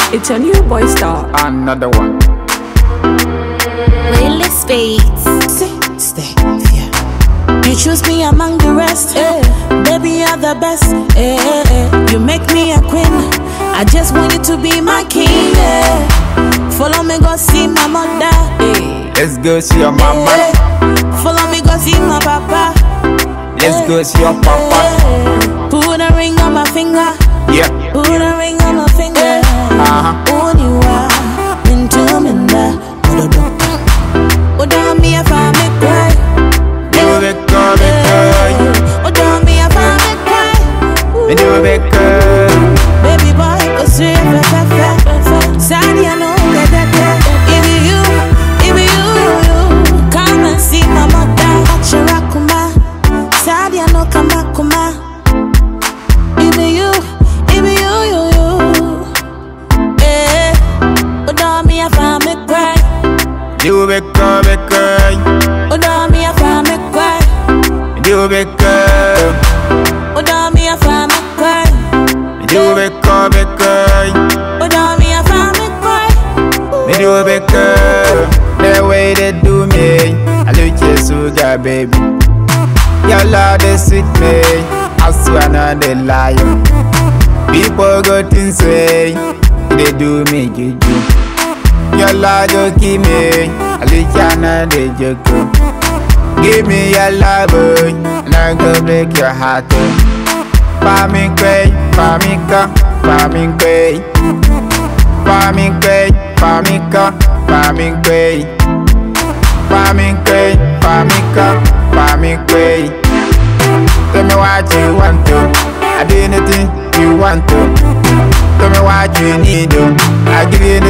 It's a new boy star. Another one. Willie Speeds. Stay, yeah. You choose me among the rest, baby, you're the best, You make me a queen, I just want you to be my king, Follow me, go see my mother, Let's go see your mama. Follow me, go see my papa. Let's go see your papa. Put a ring on my finger. Yeah. Put a ring on my finger. Uniwa, into minda, Oda me if I make cry. Do it, come it, Oda me if I make cry. do it, Baby boy, go straight, Sadie, I know that. If you, come and see my mother. Chirakuma, Sadie, I know Kamakuma. If you, Oda me if I make cry. do it, come it, Oda me if I make cry. do it, Oda me if I make cry. do it, come it, Oda me if I make cry. do it, the way they do me, I look you sugar baby. Your love is sweet me, I swear not they lie. People go things way, they do me juju. Your love go keep me, I look you not they joke. Give me your love, and I go break your heart. Farming quay, farming car, farming quay. Farming quay, farming car, farming quay. Farming quay, farming car, farming quay. Tell me what you want to, I do anything you want to. Tell me what you need to, I give you